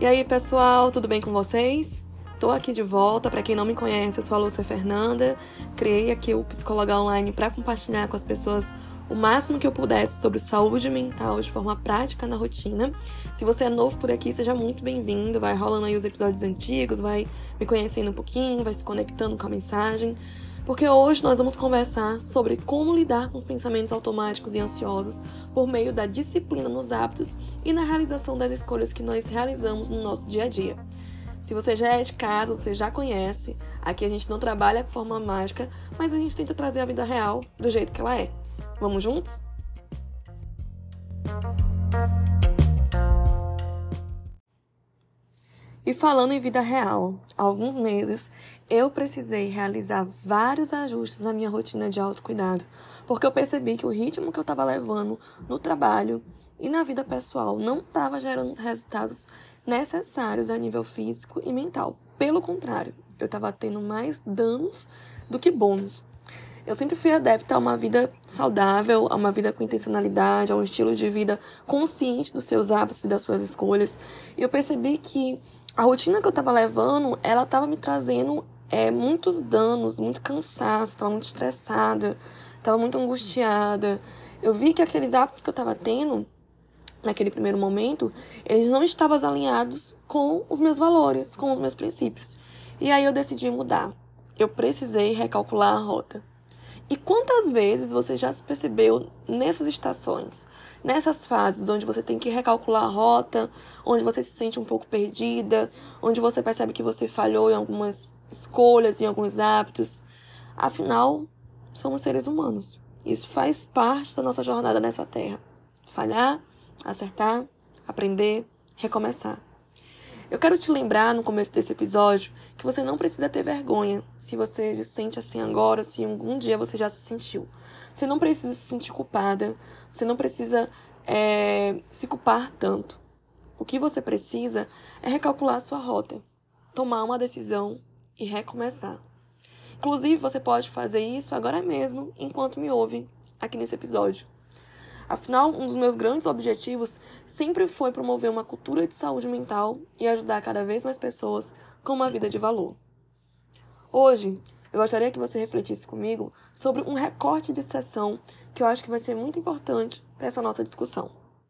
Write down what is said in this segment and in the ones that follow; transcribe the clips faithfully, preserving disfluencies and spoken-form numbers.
E aí, pessoal, tudo bem com vocês? Tô aqui de volta. Para quem não me conhece, eu sou a Lúcia Fernanda. Criei aqui o Psicóloga Online para compartilhar com as pessoas o máximo que eu pudesse sobre saúde mental de forma prática na rotina. Se você é novo por aqui, seja muito bem-vindo. Vai rolando aí os episódios antigos, vai me conhecendo um pouquinho, vai se conectando com a mensagem. Porque hoje nós vamos conversar sobre como lidar com os pensamentos automáticos e ansiosos por meio da disciplina nos hábitos e na realização das escolhas que nós realizamos no nosso dia a dia. Se você já é de casa, você já conhece, aqui a gente não trabalha com forma mágica, mas a gente tenta trazer a vida real do jeito que ela é. Vamos juntos? E falando em vida real, há alguns meses eu precisei realizar vários ajustes na minha rotina de autocuidado, porque eu percebi que o ritmo que eu estava levando no trabalho e na vida pessoal não estava gerando resultados necessários a nível físico e mental. Pelo contrário, eu estava tendo mais danos do que bônus. Eu sempre fui adepta a uma vida saudável, a uma vida com intencionalidade, a um estilo de vida consciente dos seus hábitos e das suas escolhas. E eu percebi que a rotina que eu estava levando, ela estava me trazendo é, muitos danos, muito cansaço, estava muito estressada, estava muito angustiada. Eu vi que aqueles hábitos que eu estava tendo, naquele primeiro momento, eles não estavam alinhados com os meus valores, com os meus princípios. E aí eu decidi mudar. Eu precisei recalcular a rota. E quantas vezes você já se percebeu nessas estações, nessas fases onde você tem que recalcular a rota, onde você se sente um pouco perdida, onde você percebe que você falhou em algumas escolhas, em alguns hábitos? Afinal, somos seres humanos. Isso faz parte da nossa jornada nessa terra. Falhar, acertar, aprender, recomeçar. Eu quero te lembrar, no começo desse episódio, que você não precisa ter vergonha se você se sente assim agora, se algum dia você já se sentiu. Você não precisa se sentir culpada, você não precisa é, se culpar tanto. O que você precisa é recalcular a sua rota, tomar uma decisão e recomeçar. Inclusive, você pode fazer isso agora mesmo, enquanto me ouve aqui nesse episódio. Afinal, um dos meus grandes objetivos sempre foi promover uma cultura de saúde mental e ajudar cada vez mais pessoas com uma vida de valor. Hoje, eu gostaria que você refletisse comigo sobre um recorte de sessão que eu acho que vai ser muito importante para essa nossa discussão.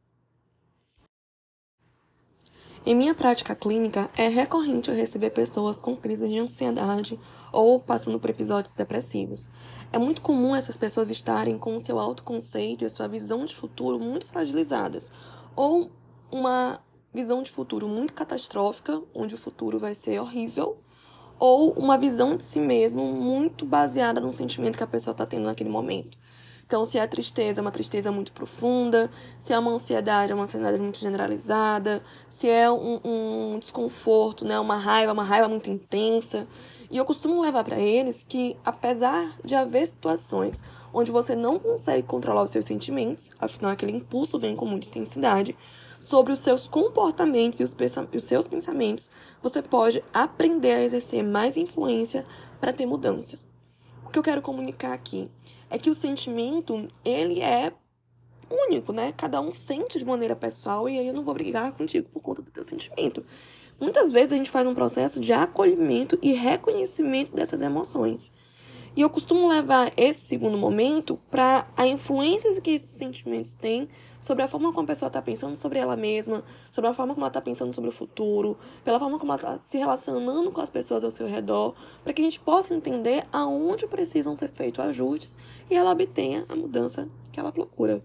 Em minha prática clínica, é recorrente eu receber pessoas com crises de ansiedade ou passando por episódios depressivos. É muito comum essas pessoas estarem com o seu autoconceito e a sua visão de futuro muito fragilizadas, ou uma visão de futuro muito catastrófica, onde o futuro vai ser horrível, ou uma visão de si mesmo muito baseada no sentimento que a pessoa está tendo naquele momento. Então, se a tristeza é uma tristeza muito profunda, se é uma ansiedade, é uma ansiedade muito generalizada, se é um, um desconforto, né, uma raiva, uma raiva muito intensa. E eu costumo levar para eles que, apesar de haver situações onde você não consegue controlar os seus sentimentos, afinal aquele impulso vem com muita intensidade, sobre os seus comportamentos e os, e os seus pensamentos, você pode aprender a exercer mais influência para ter mudança. O que eu quero comunicar aqui é que o sentimento, ele é único, né? Cada um sente de maneira pessoal e aí eu não vou brigar contigo por conta do teu sentimento. Muitas vezes a gente faz um processo de acolhimento e reconhecimento dessas emoções. E eu costumo levar esse segundo momento para a influência que esses sentimentos têm sobre a forma como a pessoa está pensando sobre ela mesma, sobre a forma como ela está pensando sobre o futuro, pela forma como ela está se relacionando com as pessoas ao seu redor, para que a gente possa entender aonde precisam ser feitos ajustes e ela obtenha a mudança que ela procura.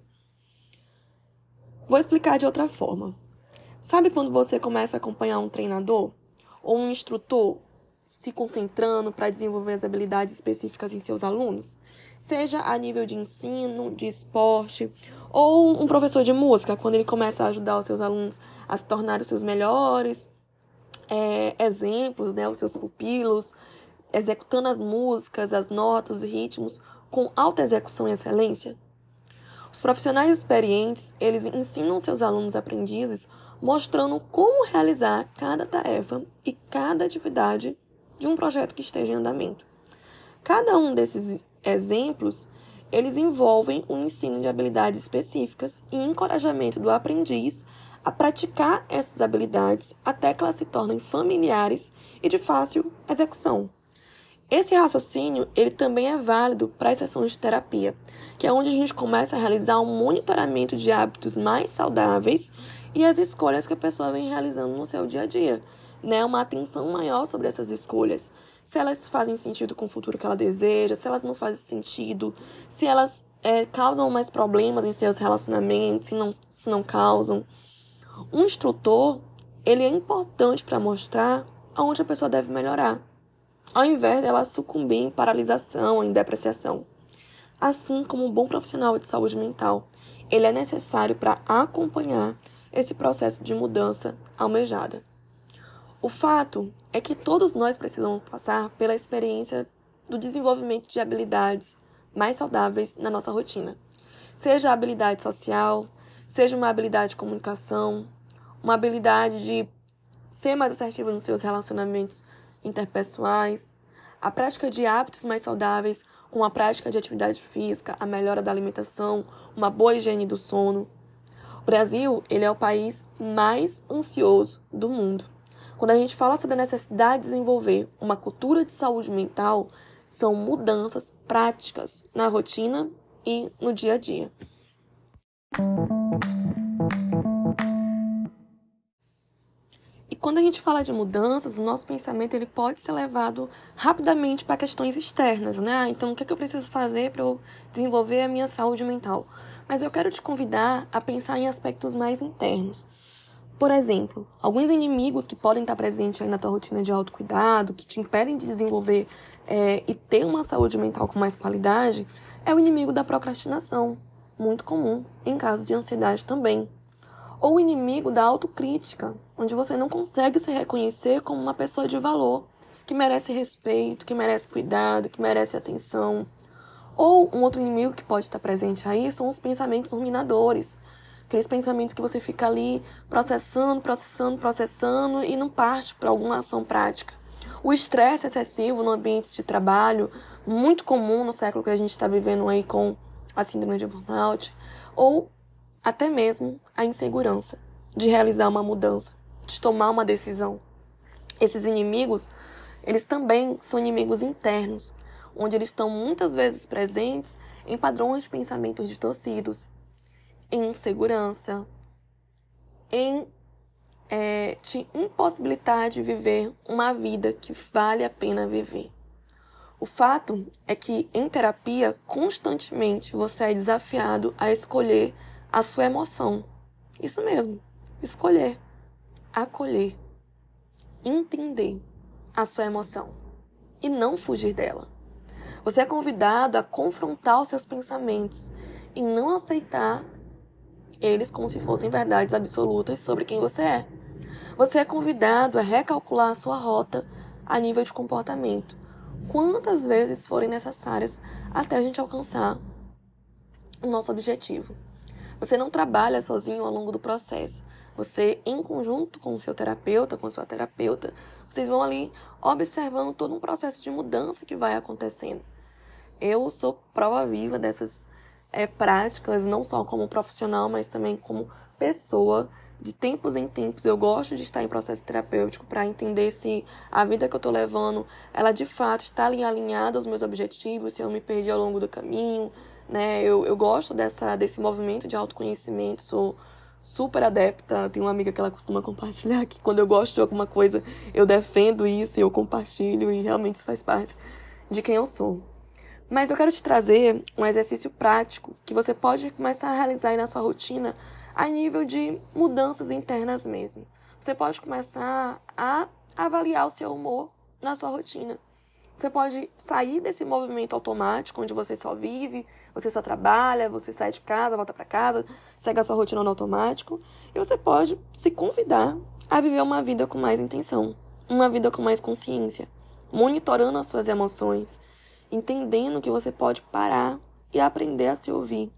Vou explicar de outra forma. Sabe quando você começa a acompanhar um treinador ou um instrutor se concentrando para desenvolver as habilidades específicas em seus alunos? Seja a nível de ensino, de esporte, ou um professor de música, quando ele começa a ajudar os seus alunos a se tornarem os seus melhores é, exemplos, né, os seus pupilos, executando as músicas, as notas, os ritmos, com alta execução e excelência. Os profissionais experientes, eles ensinam seus alunos aprendizes mostrando como realizar cada tarefa e cada atividade de um projeto que esteja em andamento. Cada um desses exemplos, eles envolvem o ensino de habilidades específicas e encorajamento do aprendiz a praticar essas habilidades até que elas se tornem familiares e de fácil execução. Esse raciocínio ele também é válido para as sessões de terapia, que é onde a gente começa a realizar um monitoramento de hábitos mais saudáveis e as escolhas que a pessoa vem realizando no seu dia a dia. Né? Uma atenção maior sobre essas escolhas. Se elas fazem sentido com o futuro que ela deseja, se elas não fazem sentido, se elas é, causam mais problemas em seus relacionamentos, se não, se não causam. Um instrutor, ele é importante para mostrar aonde a pessoa deve melhorar, ao invés dela sucumbir em paralisação, em depreciação. Assim como um bom profissional de saúde mental, ele é necessário para acompanhar esse processo de mudança almejada. O fato é que todos nós precisamos passar pela experiência do desenvolvimento de habilidades mais saudáveis na nossa rotina. Seja a habilidade social, seja uma habilidade de comunicação, uma habilidade de ser mais assertivo nos seus relacionamentos interpessoais, a prática de hábitos mais saudáveis, com a prática de atividade física, a melhora da alimentação, uma boa higiene do sono. O Brasil, ele é o país mais ansioso do mundo. Quando a gente fala sobre a necessidade de desenvolver uma cultura de saúde mental, são mudanças práticas na rotina e no dia a dia. E quando a gente fala de mudanças, o nosso pensamento ele pode ser levado rapidamente para questões externas, né? Então, o que, é que eu preciso fazer para eu desenvolver a minha saúde mental? Mas eu quero te convidar a pensar em aspectos mais internos. Por exemplo, alguns inimigos que podem estar presentes aí na tua rotina de autocuidado, que te impedem de desenvolver é, e ter uma saúde mental com mais qualidade, é o inimigo da procrastinação, muito comum em casos de ansiedade também. Ou o inimigo da autocrítica, onde você não consegue se reconhecer como uma pessoa de valor, que merece respeito, que merece cuidado, que merece atenção. Ou um outro inimigo que pode estar presente aí são os pensamentos ruminadores, aqueles pensamentos que você fica ali processando, processando, processando e não parte para alguma ação prática. O estresse excessivo no ambiente de trabalho, muito comum no século que a gente está vivendo aí com a síndrome de burnout, ou até mesmo a insegurança de realizar uma mudança, de tomar uma decisão. Esses inimigos, eles também são inimigos internos, onde eles estão muitas vezes presentes em padrões de pensamentos distorcidos, em insegurança, em é, te impossibilitar de viver uma vida que vale a pena viver. O fato é que em terapia, constantemente você é desafiado a escolher a sua emoção. Isso mesmo, escolher, acolher, entender a sua emoção e não fugir dela. Você é convidado a confrontar os seus pensamentos e não aceitar eles como se fossem verdades absolutas sobre quem você é. Você é convidado a recalcular a sua rota a nível de comportamento, quantas vezes forem necessárias até a gente alcançar o nosso objetivo. Você não trabalha sozinho ao longo do processo. Você, em conjunto com o seu terapeuta, com a sua terapeuta, vocês vão ali observando todo um processo de mudança que vai acontecendo. Eu sou prova viva dessas é, práticas, não só como profissional, mas também como pessoa. De tempos em tempos, eu gosto de estar em processo terapêutico para entender se a vida que eu estou levando, ela de fato está ali alinhada aos meus objetivos, se eu me perdi ao longo do caminho, né? Eu, eu gosto dessa, desse movimento de autoconhecimento, sou super adepta. Tenho uma amiga que ela costuma compartilhar que quando eu gosto de alguma coisa, eu defendo isso, eu compartilho e realmente isso faz parte de quem eu sou. Mas eu quero te trazer um exercício prático que você pode começar a realizar aí na sua rotina a nível de mudanças internas mesmo. Você pode começar a avaliar o seu humor na sua rotina. Você pode sair desse movimento automático onde você só vive, você só trabalha, você sai de casa, volta para casa, segue a sua rotina no automático. E você pode se convidar a viver uma vida com mais intenção, uma vida com mais consciência, monitorando as suas emoções, entendendo que você pode parar e aprender a se ouvir.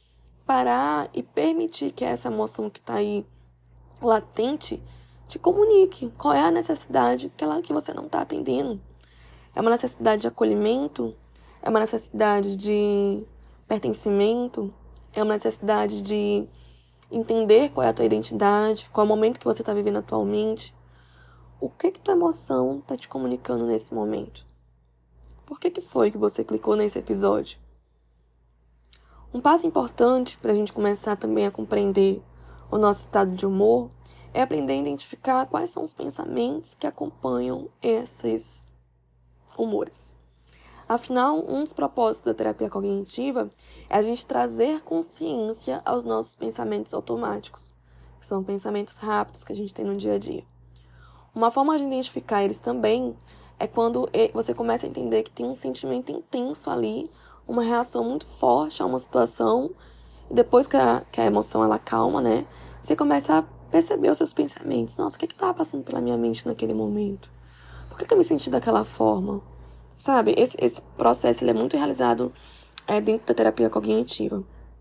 Parar e permitir que essa emoção que está aí latente te comunique qual é a necessidade que, ela, que você não está atendendo. É uma necessidade de acolhimento? É uma necessidade de pertencimento? É uma necessidade de entender qual é a tua identidade, qual é o momento que você está vivendo atualmente. O que que tua emoção está te comunicando nesse momento? Por que que foi que você clicou nesse episódio? Um passo importante para a gente começar também a compreender o nosso estado de humor é aprender a identificar quais são os pensamentos que acompanham esses humores. Afinal, um dos propósitos da terapia cognitiva é a gente trazer consciência aos nossos pensamentos automáticos, que são pensamentos rápidos que a gente tem no dia a dia. Uma forma de identificar eles também é quando você começa a entender que tem um sentimento intenso ali, uma reação muito forte a uma situação, e depois que a, que a emoção ela calma, né, você começa a perceber os seus pensamentos. Nossa, o que estava passando pela minha mente naquele momento? Por que, que eu me senti daquela forma? Sabe, esse, esse processo ele é muito realizado é, dentro da terapia cognitiva.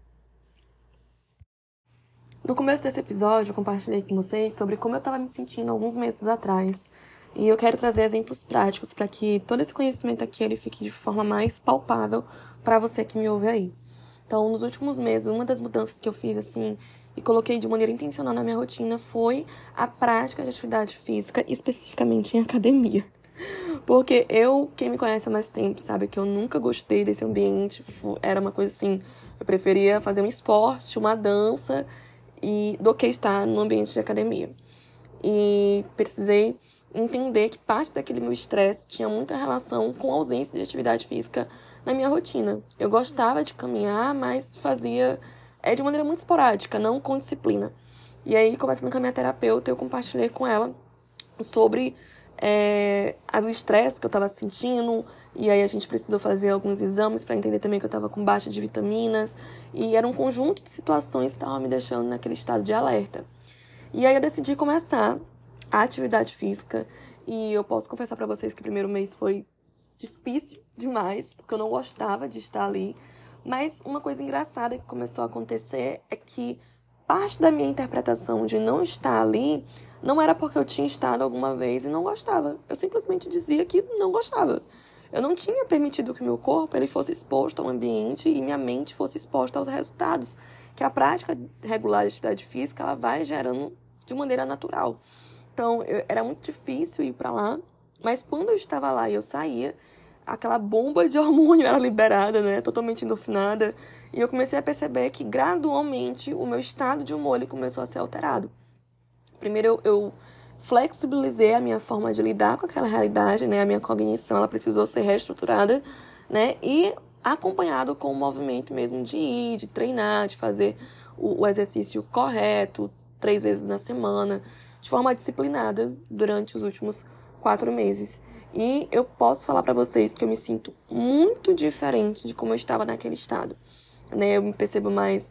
No começo desse episódio, eu compartilhei com vocês sobre como eu estava me sentindo alguns meses atrás. E eu quero trazer exemplos práticos para que todo esse conhecimento aqui ele fique de forma mais palpável para você que me ouve aí. Então, nos últimos meses, uma das mudanças que eu fiz, assim, e coloquei de maneira intencional na minha rotina foi a prática de atividade física, especificamente em academia. Porque eu, quem me conhece há mais tempo, sabe que eu nunca gostei desse ambiente. Era uma coisa assim, eu preferia fazer um esporte, uma dança, e do que estar no ambiente de academia. E precisei entender que parte daquele meu estresse tinha muita relação com a ausência de atividade física na minha rotina. Eu gostava de caminhar, mas fazia é, de maneira muito esporádica, não com disciplina. E aí, conversando com a minha terapeuta, eu compartilhei com ela sobre é, o estresse que eu estava sentindo, e aí a gente precisou fazer alguns exames para entender também que eu estava com baixa de vitaminas, e era um conjunto de situações que estavam me deixando naquele estado de alerta. E aí eu decidi começar a atividade física, e eu posso confessar para vocês que o primeiro mês foi difícil demais, porque eu não gostava de estar ali, mas uma coisa engraçada que começou a acontecer é que parte da minha interpretação de não estar ali não era porque eu tinha estado alguma vez e não gostava. Eu simplesmente dizia que não gostava. Eu não tinha permitido que meu corpo ele fosse exposto ao ambiente e minha mente fosse exposta aos resultados que a prática regular de atividade física ela vai gerando de maneira natural. Então, eu, era muito difícil ir para lá, mas quando eu estava lá e eu saía, aquela bomba de hormônio era liberada, né? Totalmente endorfinada. E eu comecei a perceber que, gradualmente, o meu estado de humor ele começou a ser alterado. Primeiro, eu, eu flexibilizei a minha forma de lidar com aquela realidade, né? A minha cognição, ela precisou ser reestruturada, né? E acompanhado com o movimento mesmo de ir, de treinar, de fazer o, o exercício correto, três vezes na semana, de forma disciplinada durante os últimos quatro meses. E eu posso falar para vocês que eu me sinto muito diferente de como eu estava naquele estado. Né? Eu me percebo mais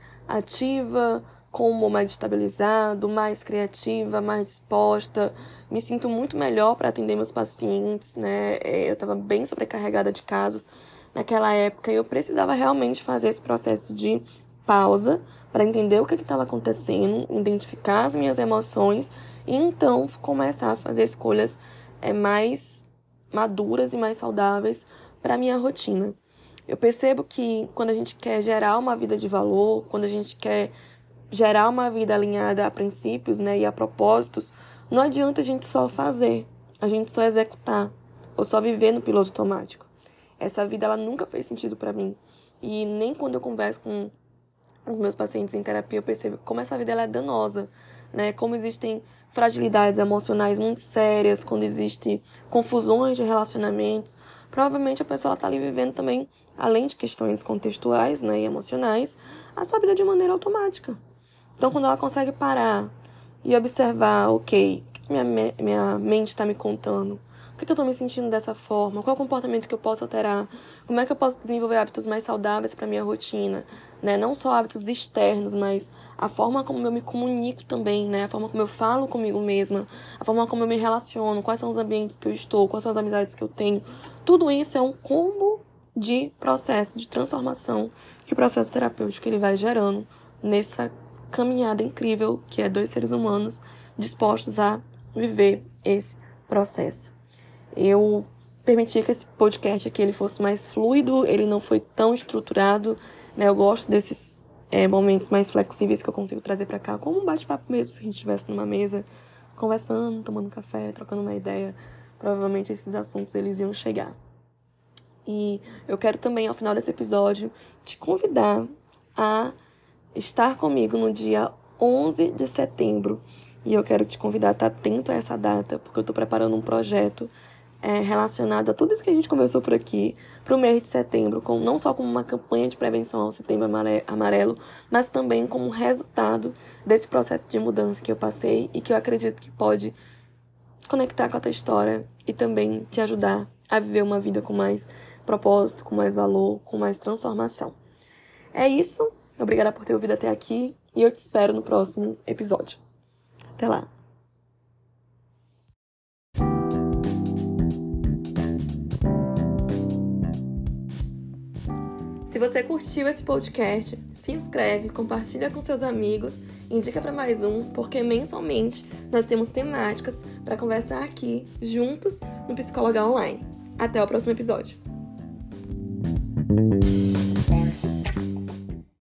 ativa, com o humor mais estabilizado, mais criativa, mais disposta. Me sinto muito melhor para atender meus pacientes. Né? Eu estava bem sobrecarregada de casos naquela época e eu precisava realmente fazer esse processo de pausa para entender o que estava acontecendo, identificar as minhas emoções e então começar a fazer escolhas é, mais maduras e mais saudáveis para a minha rotina. Eu percebo que quando a gente quer gerar uma vida de valor, quando a gente quer gerar uma vida alinhada a princípios, né, e a propósitos, não adianta a gente só fazer, a gente só executar, ou só viver no piloto automático. Essa vida ela nunca fez sentido para mim. E nem quando eu converso com os meus pacientes em terapia, eu percebo como essa vida ela é danosa, né? Como existem fragilidades emocionais muito sérias, quando existem confusões de relacionamentos. Provavelmente a pessoa está ali vivendo também, além de questões contextuais, né, e emocionais, a sua vida de maneira automática. Então, quando ela consegue parar e observar, ok, o que minha, minha mente está me contando? Por que eu estou me sentindo dessa forma? Qual é o comportamento que eu posso alterar? Como é que eu posso desenvolver hábitos mais saudáveis para a minha rotina? Né? Não só hábitos externos, mas a forma como eu me comunico também, né? A forma como eu falo comigo mesma, a forma como eu me relaciono, quais são os ambientes que eu estou, quais são as amizades que eu tenho. Tudo isso é um combo de processo de transformação que o processo terapêutico ele vai gerando nessa caminhada incrível que é dois seres humanos dispostos a viver esse processo. Eu permiti que esse podcast aqui ele fosse mais fluido, ele não foi tão estruturado, né? Eu gosto desses é, momentos mais flexíveis que eu consigo trazer pra cá, como um bate-papo mesmo, se a gente estivesse numa mesa, conversando, tomando café, trocando uma ideia, provavelmente esses assuntos eles iam chegar. E eu quero também, ao final desse episódio, te convidar a estar comigo no dia onze de setembro. E eu quero te convidar a estar atento a essa data, porque eu estou preparando um projeto é, relacionado a tudo isso que a gente conversou por aqui, para o mês de setembro, com, não só como uma campanha de prevenção ao Setembro Amarelo, mas também como resultado desse processo de mudança que eu passei e que eu acredito que pode conectar com a tua história e também te ajudar a viver uma vida com mais propósito, com mais valor, com mais transformação. É isso. Obrigada por ter ouvido até aqui e eu te espero no próximo episódio. Até lá. Se você curtiu esse podcast, se inscreve, compartilha com seus amigos, indica para mais um, porque mensalmente nós temos temáticas para conversar aqui juntos no Psicóloga Online. Até o próximo episódio.